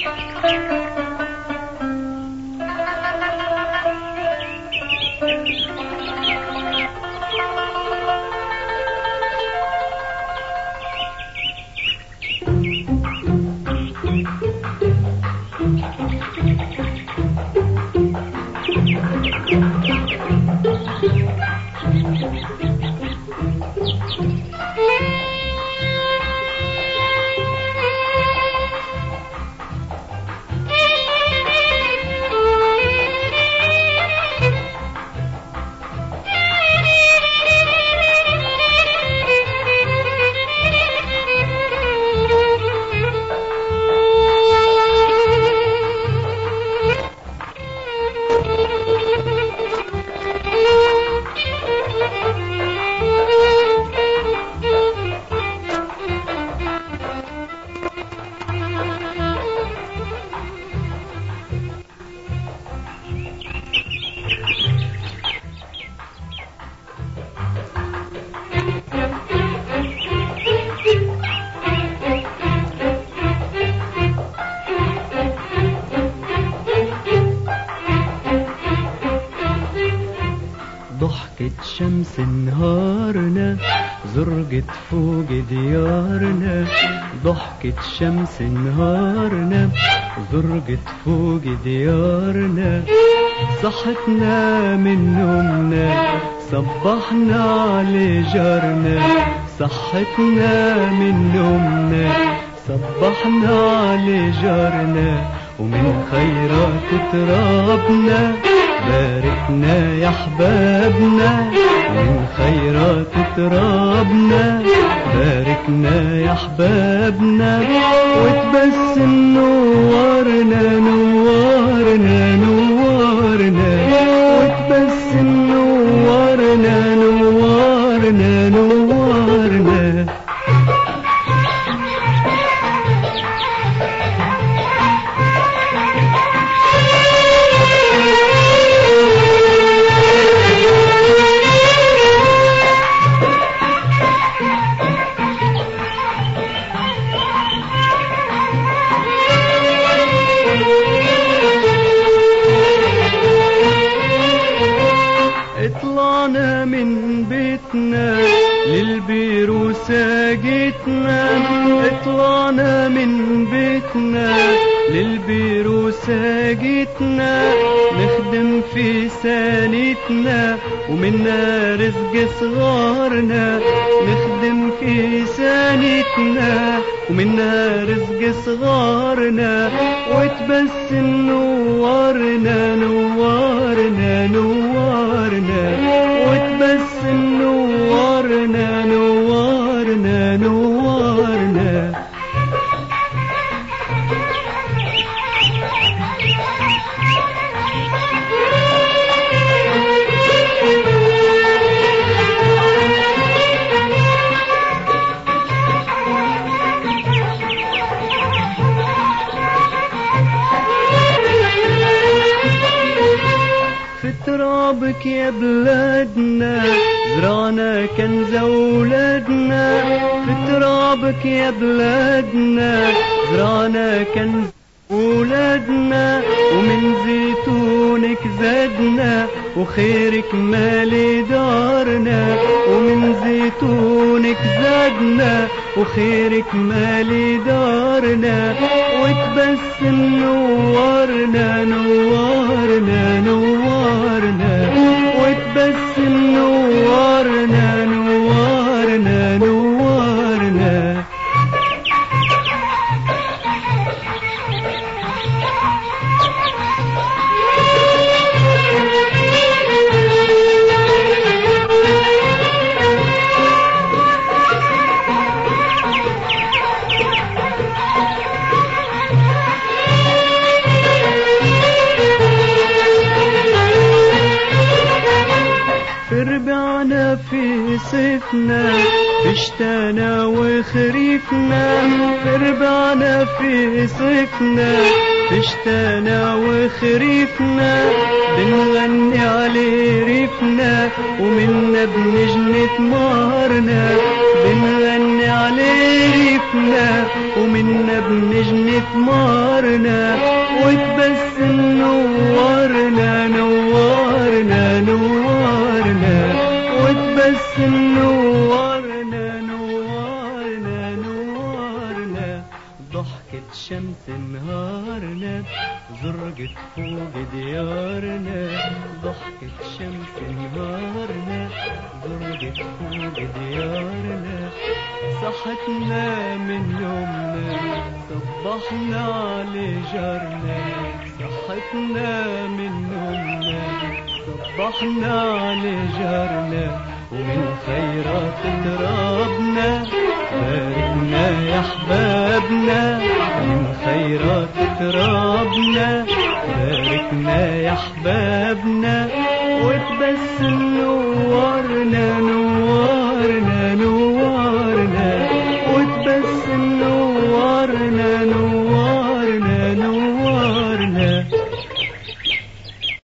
ضحكة شمس نهارنا زرقت فوق ديارنا، ضحكة شمس نهارنا زرقت فوق ديارنا، صحتنا من نومنا صبحنا على جارنا، صحتنا من نومنا صبحنا على جارنا، ومن خيرات ترابنا باركنا يا احبابنا، من خيرات ترابنا باركنا يا احبابنا، وتبسم نورنا نورنا نورنا، وتبسم نورنا نورنا نورنا. طلعنا من بيتنا للبير وساقتنا، طلعنا من بيتنا للبير وساقتنا، نخدم في سانتنا ومنا رزق صغارنا، نخدم في سانتنا ومنا رزق صغارنا، وتبسم نورنا نورنا نورنا، وتبسم نورنا نورنا نورنا. في ترابك يا بلادنا زرعنا كنز أولادنا، في ترابك يا بلادنا زرعنا كنز أولادنا، ومن زيتونك زادنا وخيرك مالي دارنا، ومن زيتونك زادنا وخيرك مالي دارنا، وتبسم نورنا نورنا نورنا، وتبسم نورنا نورنا نورنا. ربعنا في صيفنا في شتانا وخريفنا، ربعنا في صيفنا في شتانا وخريفنا بنغني عليه ريفنا ومنا بنجني ثمارنا بنغني عليه ريفنا ومنا بنجني ثمارنا وتبسم نورنا نورنا نورنا وتبسم نورنا نورنا نورنا ضحكة شمس نهارنا زرقت فوق ديارنا ضحكة شمس نهارنا زرقت فوق ديارنا صحتنا من نومنا صبحنا على جارنا صحتنا من نومنا صبحنا على جارنا ومن خيرات ترابنا باركنا يا احبابنا من خيرات ترابنا باركنا يا احبابنا وتبسم نورنا